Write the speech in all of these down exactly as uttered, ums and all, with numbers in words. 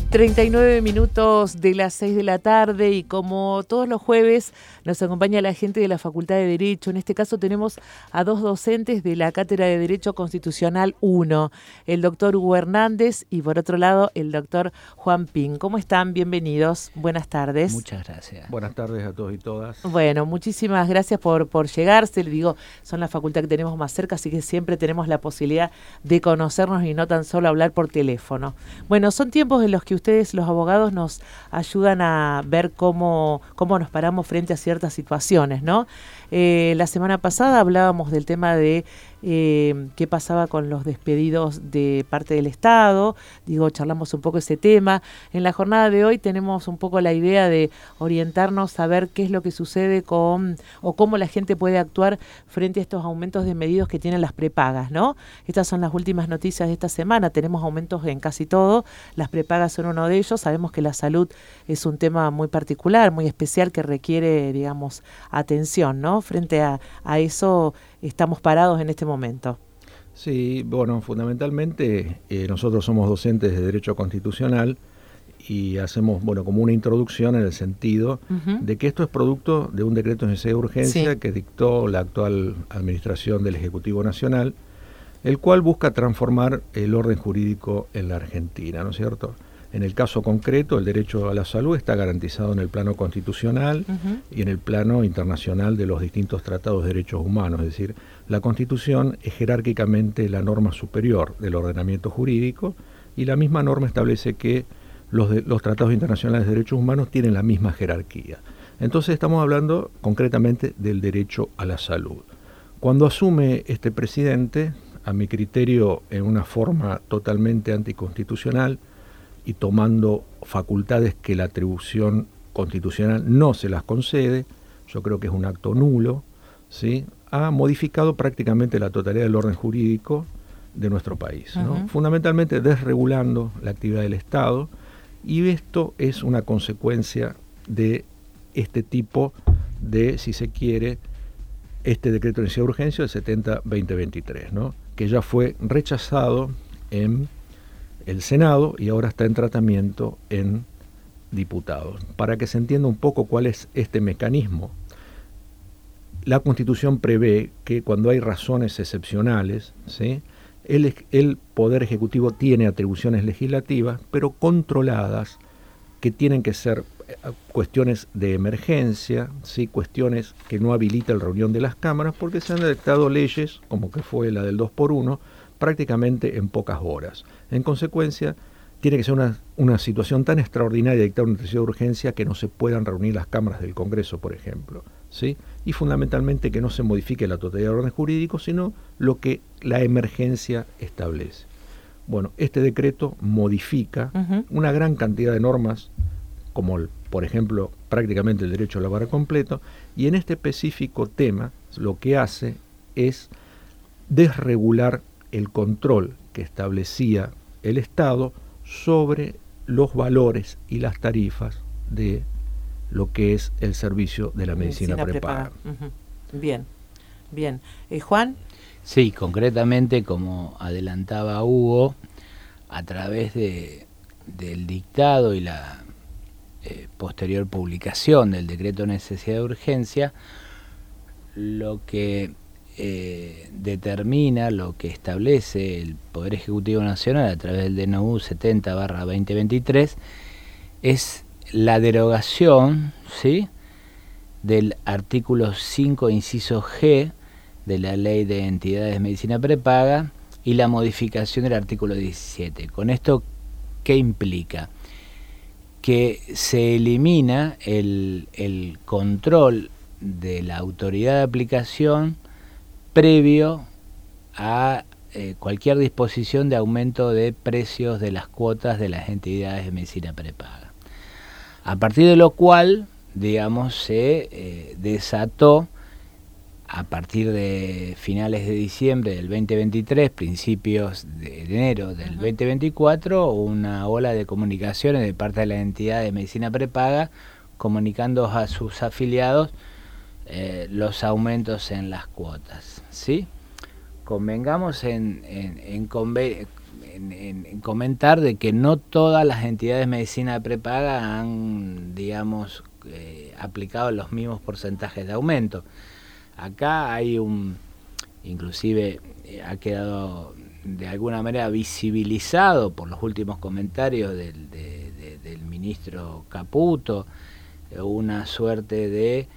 treinta y nueve minutos de las seis de la tarde y como todos los jueves nos acompaña la gente de la Facultad de Derecho. En este caso tenemos a dos docentes de la Cátedra de Derecho Constitucional uno, el doctor Hugo Hernández y por otro lado el doctor Juan Pin. ¿Cómo están? Bienvenidos. Buenas tardes. Muchas gracias. Buenas tardes a todos y todas. Bueno, muchísimas gracias por, por llegarse. Le digo, son la facultad que tenemos más cerca, así que siempre tenemos la posibilidad de conocernos y no tan solo hablar por teléfono. Bueno, son tiempos en los que ustedes, los abogados, nos ayudan a ver cómo, cómo nos paramos frente a ciertas situaciones, ¿no? Eh, la semana pasada hablábamos del tema de eh, qué pasaba con los despedidos de parte del Estado. Digo, charlamos un poco ese tema. En la jornada de hoy tenemos un poco la idea de orientarnos a ver qué es lo que sucede con, o cómo la gente puede actuar frente a estos aumentos de medios que tienen las prepagas, ¿no? Estas son las últimas noticias de esta semana. Tenemos aumentos en casi todo. Las prepagas son uno de ellos. Sabemos que la salud es un tema muy particular, muy especial, que requiere, digamos, atención, ¿no? Frente a, a eso estamos parados en este momento. Sí, bueno, fundamentalmente eh, nosotros somos docentes de Derecho Constitucional y hacemos, bueno, como una introducción en el sentido uh-huh. de que esto es producto de un decreto de necesidad de urgencia sí. que dictó la actual administración del Ejecutivo Nacional, el cual busca transformar el orden jurídico en la Argentina, ¿no es cierto? En el caso concreto, el derecho a la salud está garantizado en el plano constitucional uh-huh. y en el plano internacional de los distintos tratados de derechos humanos. Es decir, la Constitución es jerárquicamente la norma superior del ordenamiento jurídico y la misma norma establece que los, de, los tratados internacionales de derechos humanos tienen la misma jerarquía. Entonces estamos hablando concretamente del derecho a la salud. Cuando asume este presidente, a mi criterio en una forma totalmente anticonstitucional, y tomando facultades que la atribución constitucional no se las concede, yo creo que es un acto nulo, ¿sí? Ha modificado prácticamente la totalidad del orden jurídico de nuestro país, ¿no? Uh-huh. Fundamentalmente desregulando la actividad del Estado, y esto es una consecuencia de este tipo de, si se quiere, este decreto de necesidad de urgencia del setenta barra veinte veintitrés, ¿no? Que ya fue rechazado en el Senado y ahora está en tratamiento en diputados. Para que se entienda un poco cuál es este mecanismo, la Constitución prevé que cuando hay razones excepcionales, ¿sí?, el, el Poder Ejecutivo tiene atribuciones legislativas, pero controladas, que tienen que ser cuestiones de emergencia, ¿sí?, cuestiones que no habilitan la reunión de las cámaras, porque se han dictado leyes, como que fue la del dos por uno, prácticamente en pocas horas. En consecuencia, tiene que ser una, una situación tan extraordinaria de dictar una necesidad de urgencia que no se puedan reunir las cámaras del Congreso, por ejemplo, ¿sí? Y fundamentalmente que no se modifique la totalidad del orden jurídico, sino lo que la emergencia establece. Bueno, este decreto modifica uh-huh. una gran cantidad de normas, como el, por ejemplo, prácticamente el derecho a laboral completo, y en este específico tema lo que hace es desregular el control que establecía el Estado sobre los valores y las tarifas de lo que es el servicio de la medicina, medicina prepaga. prepaga. Uh-huh. Bien, bien. Eh, Juan. Sí, concretamente, como adelantaba Hugo, a través de, del dictado y la eh, posterior publicación del decreto de necesidad de urgencia, lo que Eh, determina, lo que establece el Poder Ejecutivo Nacional a través del D N U setenta barra veinte veintitrés es la derogación, ¿sí?, del artículo cinco inciso G de la Ley de Entidades de Medicina Prepaga y la modificación del artículo diecisiete. Con esto, ¿qué implica? Que se elimina el, el control de la autoridad de aplicación previo a eh, cualquier disposición de aumento de precios de las cuotas de las entidades de medicina prepaga. A partir de lo cual, digamos, se eh, desató a partir de finales de diciembre del veinte veintitrés, principios de enero del uh-huh. veinte veinticuatro, una ola de comunicaciones de parte de las entidades de medicina prepaga comunicando a sus afiliados Eh, los aumentos en las cuotas, ¿sí? Convengamos en, en, en, conven- en, en, en comentar de que no todas las entidades de medicina prepaga han, digamos, eh, aplicado los mismos porcentajes de aumento. Acá hay un, inclusive eh, ha quedado de alguna manera visibilizado por los últimos comentarios del, de, de, del ministro Caputo, una suerte de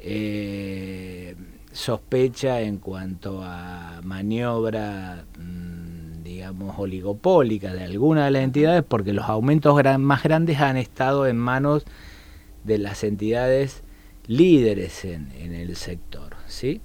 eh, sospecha en cuanto a maniobra, mmm, digamos, oligopólica de alguna de las entidades, porque los aumentos gran, más grandes han estado en manos de las entidades líderes en, en el sector, ¿sí?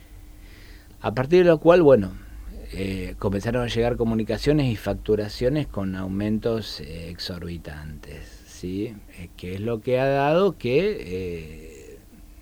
A partir de lo cual, bueno, eh, comenzaron a llegar comunicaciones y facturaciones con aumentos eh, exorbitantes, ¿sí? Eh, que es lo que ha dado que eh,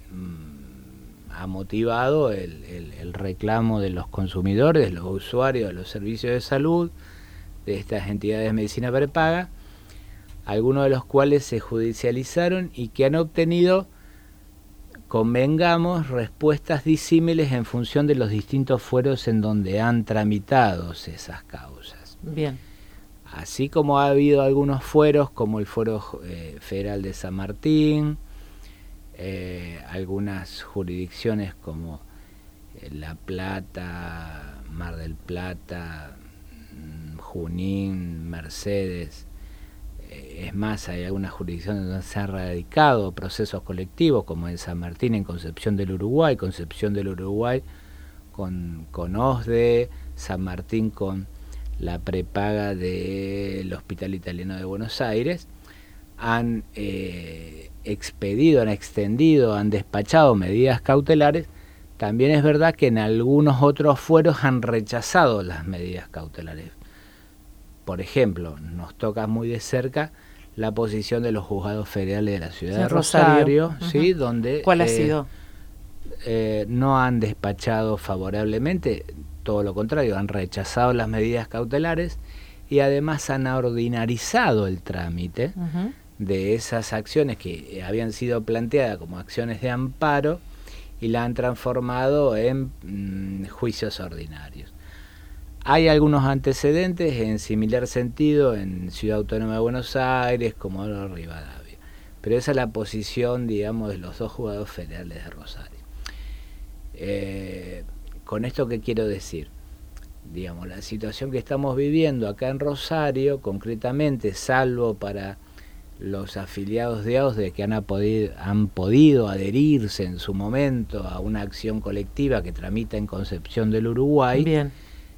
ha motivado el, el, el reclamo de los consumidores, de los usuarios de los servicios de salud, de estas entidades de medicina prepaga, algunos de los cuales se judicializaron y que han obtenido, convengamos, respuestas disímiles en función de los distintos fueros en donde han tramitado esas causas. Bien. Así como ha habido algunos fueros, como el Fuero eh, Federal de San Martín, eh, algunas jurisdicciones como eh, La Plata, Mar del Plata, Junín, Mercedes. Eh, es más, hay algunas jurisdicciones donde se han radicado procesos colectivos, como en San Martín, en Concepción del Uruguay, Concepción del Uruguay con, con O S D E, San Martín con la prepaga del Hospital Italiano de Buenos Aires, han eh, expedido, han extendido, han despachado medidas cautelares. También es verdad que en algunos otros fueros han rechazado las medidas cautelares. Por ejemplo, nos toca muy de cerca la posición de los juzgados federales de la ciudad sí, de Rosario, Rosario. ¿Sí? Uh-huh. Donde ¿cuál ha eh, sido? Eh, no han despachado favorablemente, todo lo contrario, han rechazado las medidas cautelares y además han ordinarizado el trámite uh-huh. de esas acciones que habían sido planteadas como acciones de amparo y la han transformado en mm, juicios ordinarios. Hay algunos antecedentes en similar sentido en Ciudad Autónoma de Buenos Aires, Comodoro Rivadavia, pero esa es la posición, digamos, de los dos juzgados federales de Rosario. Eh, con esto, ¿qué quiero decir? Digamos, la situación que estamos viviendo acá en Rosario, concretamente, salvo para los afiliados de A O S D E que han podido, han podido adherirse en su momento a una acción colectiva que tramita en Concepción del Uruguay. Bien.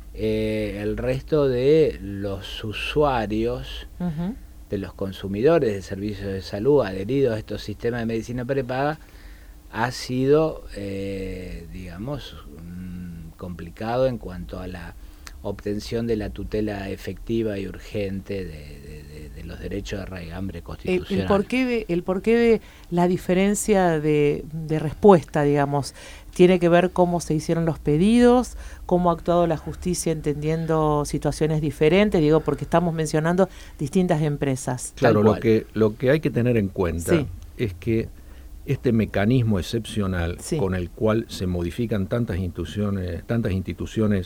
Eh, el resto de los usuarios, uh-huh. de los consumidores de servicios de salud adheridos a estos sistemas de medicina prepaga, ha sido, eh, digamos, mmm, complicado en cuanto a la obtención de la tutela efectiva y urgente de, de, de, de los derechos de raigambre constitucional. El, el, porqué de, el porqué de la diferencia de, de respuesta, digamos, tiene que ver cómo se hicieron los pedidos, cómo ha actuado la justicia entendiendo situaciones diferentes, digo, porque estamos mencionando distintas empresas. Claro, lo que, lo que hay que tener en cuenta sí. es que este mecanismo excepcional sí. con el cual se modifican tantas instituciones, tantas instituciones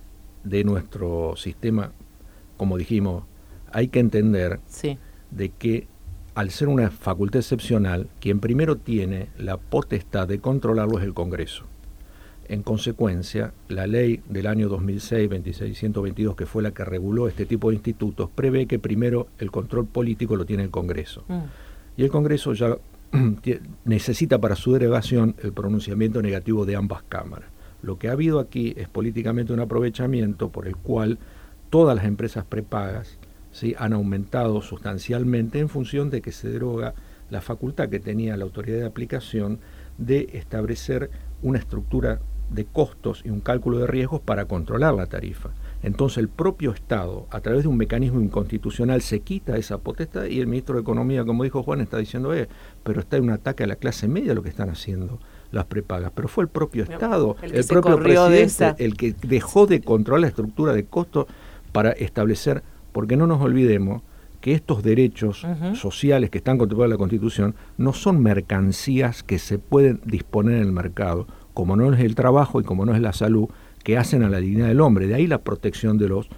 de nuestro sistema, como dijimos, hay que entender sí. de que al ser una facultad excepcional, quien primero tiene la potestad de controlarlo es el Congreso. En consecuencia, la ley del año dos mil seis, veintiséis ciento veintidós, que fue la que reguló este tipo de institutos, prevé que primero el control político lo tiene el Congreso. Mm. Y el Congreso ya necesita para su derogación el pronunciamiento negativo de ambas cámaras. Lo que ha habido aquí es políticamente un aprovechamiento por el cual todas las empresas prepagas ¿sí? han aumentado sustancialmente en función de que se deroga la facultad que tenía la autoridad de aplicación de establecer una estructura de costos y un cálculo de riesgos para controlar la tarifa. Entonces el propio Estado, a través de un mecanismo inconstitucional, se quita esa potestad y el ministro de Economía, como dijo Juan, está diciendo, eh, pero está en un ataque a la clase media lo que están haciendo las prepagas, pero fue el propio Estado, el, el propio presidente, el que dejó de controlar la estructura de costos para establecer, porque no nos olvidemos que estos derechos uh-huh. sociales que están contemplados en la Constitución no son mercancías que se pueden disponer en el mercado, como no es el trabajo y como no es la salud, que hacen a la dignidad del hombre. De ahí la protección de los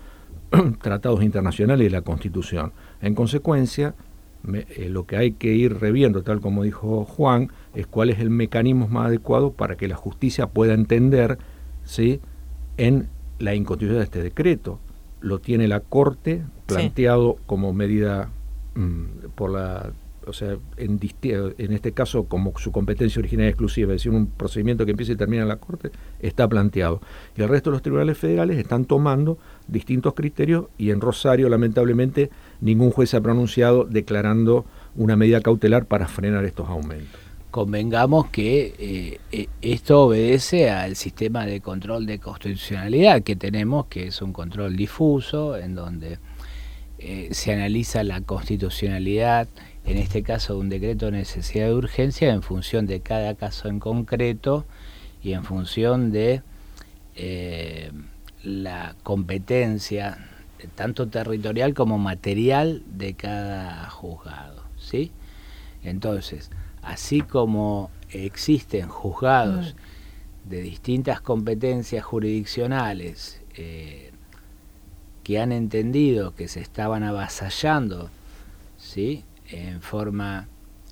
tratados internacionales y la Constitución. En consecuencia, me, eh, lo que hay que ir reviendo, tal como dijo Juan, es cuál es el mecanismo más adecuado para que la justicia pueda entender, ¿sí?, en la inconstitucionalidad de este decreto. Lo tiene la Corte planteado sí. como medida mmm, por la... o sea, en, en este caso como su competencia originaria exclusiva, es decir, un procedimiento que empieza y termina en la Corte, está planteado. Y el resto de los tribunales federales están tomando distintos criterios y en Rosario, lamentablemente, ningún juez se ha pronunciado declarando una medida cautelar para frenar estos aumentos. Convengamos que eh, esto obedece al sistema de control de constitucionalidad que tenemos, que es un control difuso, en donde eh, se analiza la constitucionalidad, en este caso de un decreto de necesidad de urgencia, en función de cada caso en concreto y en función de eh, la competencia, tanto territorial como material, de cada juzgado, ¿sí? Entonces, así como existen juzgados de distintas competencias jurisdiccionales eh, que han entendido que se estaban avasallando, ¿sí?, en forma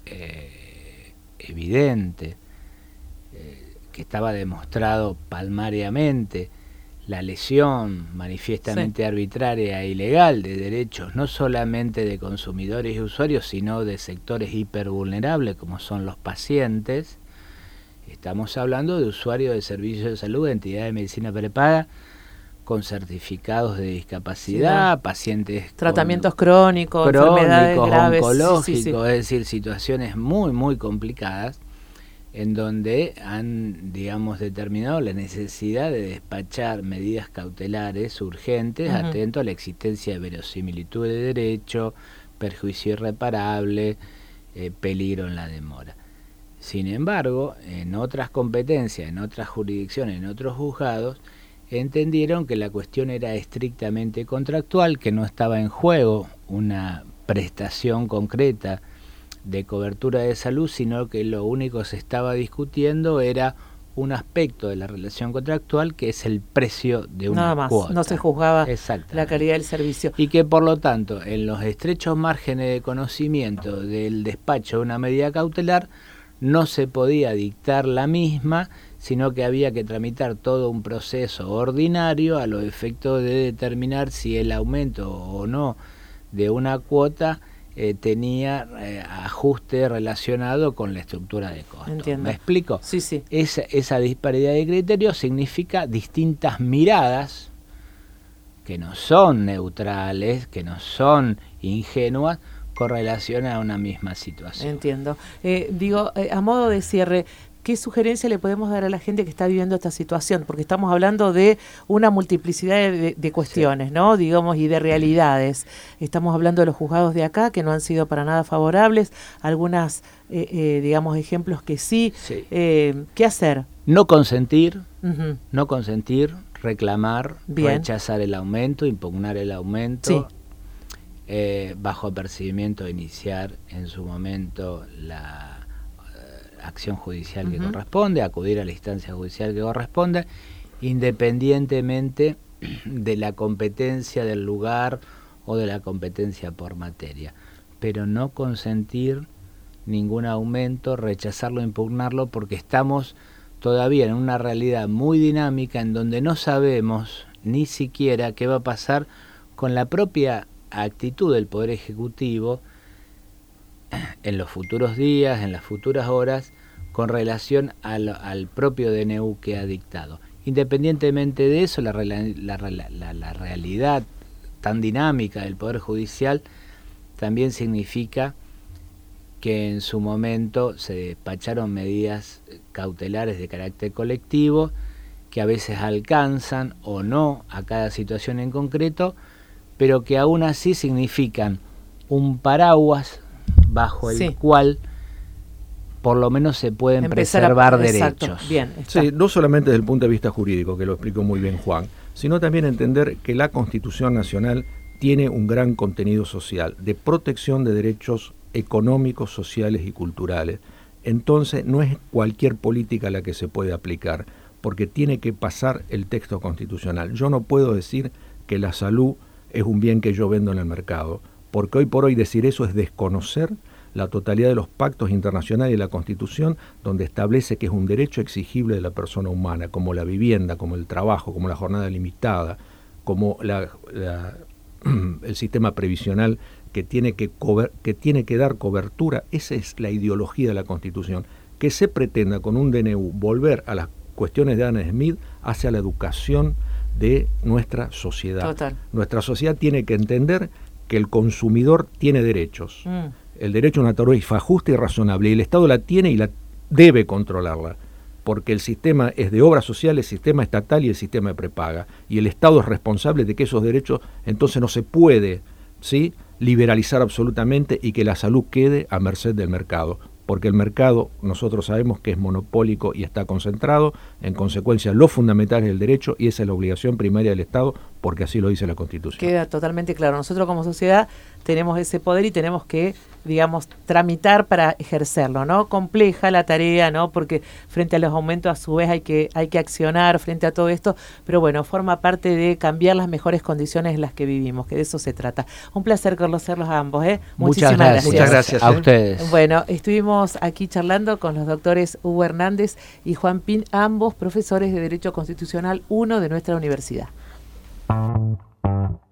eh, evidente, eh, que estaba demostrado palmariamente la lesión manifiestamente sí. arbitraria e ilegal de derechos no solamente de consumidores y usuarios, sino de sectores hipervulnerables como son los pacientes. Estamos hablando de usuarios de servicios de salud, de entidades de medicina prepaga, con certificados de discapacidad, sí, no. pacientes tratamientos con, crónicos, crónicos, enfermedades graves, oncológicos, sí, sí, sí. es decir, situaciones muy, muy complicadas, en donde han, digamos, determinado la necesidad de despachar medidas cautelares urgentes, uh-huh. atento a la existencia de verosimilitud de derecho, perjuicio irreparable, eh, peligro en la demora. Sin embargo, en otras competencias, en otras jurisdicciones, en otros juzgados, entendieron que la cuestión era estrictamente contractual, que no estaba en juego una prestación concreta de cobertura de salud, sino que lo único que se estaba discutiendo era un aspecto de la relación contractual, que es el precio de una Nada más, cuota. no se juzgaba la calidad del servicio. Y que por lo tanto, en los estrechos márgenes de conocimiento del despacho de una medida cautelar, no se podía dictar la misma, sino que había que tramitar todo un proceso ordinario a los efectos de determinar si el aumento o no de una cuota eh, tenía eh, ajuste relacionado con la estructura de costo. Entiendo. ¿Me explico? Sí, sí. Esa, esa disparidad de criterios significa distintas miradas que no son neutrales, que no son ingenuas, con relación a una misma situación. Entiendo. Eh, digo, eh, a modo de cierre, ¿qué sugerencia le podemos dar a la gente que está viviendo esta situación? Porque estamos hablando de una multiplicidad de, de cuestiones, sí. ¿no? Digamos, y de realidades. Estamos hablando de los juzgados de acá, que no han sido para nada favorables, algunas, eh, eh, digamos, ejemplos que sí. sí. Eh, ¿Qué hacer? No consentir, uh-huh. no consentir, reclamar, Bien. rechazar el aumento, impugnar el aumento. Sí. Eh, bajo apercibimiento de iniciar en su momento la uh, acción judicial uh-huh. que corresponde, acudir a la instancia judicial que corresponde, independientemente de la competencia del lugar o de la competencia por materia, pero no consentir ningún aumento, rechazarlo, impugnarlo, porque estamos todavía en una realidad muy dinámica en donde no sabemos ni siquiera qué va a pasar con la propia actitud del Poder Ejecutivo en los futuros días, en las futuras horas, con relación al, al propio D N U que ha dictado. Independientemente de eso, la, la, la, la, la realidad tan dinámica del Poder Judicial también significa que en su momento se despacharon medidas cautelares de carácter colectivo que a veces alcanzan o no a cada situación en concreto, pero que aún así significan un paraguas bajo el sí. cual por lo menos se pueden Empezar preservar a, derechos. Exacto, bien, sí, no solamente desde el punto de vista jurídico, que lo explicó muy bien Juan, sino también entender que la Constitución Nacional tiene un gran contenido social de protección de derechos económicos, sociales y culturales. Entonces no es cualquier política la que se puede aplicar, porque tiene que pasar el texto constitucional. Yo no puedo decir que la salud es un bien que yo vendo en el mercado. Porque hoy por hoy decir eso es desconocer la totalidad de los pactos internacionales y la Constitución, donde establece que es un derecho exigible de la persona humana, como la vivienda, como el trabajo, como la jornada limitada, como la, la, el sistema previsional que tiene que, cober, que tiene que dar cobertura. Esa es la ideología de la Constitución. Que se pretenda con un D N U volver a las cuestiones de Adam Smith hacia la educación de nuestra sociedad. Total. Nuestra sociedad tiene que entender que el consumidor tiene derechos. Mm. El derecho a una tarifa justa y razonable, y el Estado la tiene y la debe controlarla, porque el sistema es de obras sociales, el sistema estatal y el sistema de prepaga, y el Estado es responsable de que esos derechos entonces no se puede, ¿sí?, liberalizar absolutamente y que la salud quede a merced del mercado, porque el mercado nosotros sabemos que es monopólico y está concentrado, en consecuencia lo fundamental es el derecho y esa es la obligación primaria del Estado, porque así lo dice la Constitución. Queda totalmente claro. Nosotros como sociedad tenemos ese poder y tenemos que, digamos, tramitar para ejercerlo, ¿no? Compleja la tarea, ¿no? Porque frente a los aumentos a su vez hay que hay que accionar frente a todo esto, pero bueno, forma parte de cambiar las mejores condiciones en las que vivimos, que de eso se trata. Un placer conocerlos a ambos, ¿eh? Muchas Muchísimas gracias. Muchas gracias a ¿eh? ustedes. Bueno, estuvimos aquí charlando con los doctores Hugo Hernández y Juan Pin, ambos profesores de Derecho Constitucional uno de nuestra universidad. Thank you.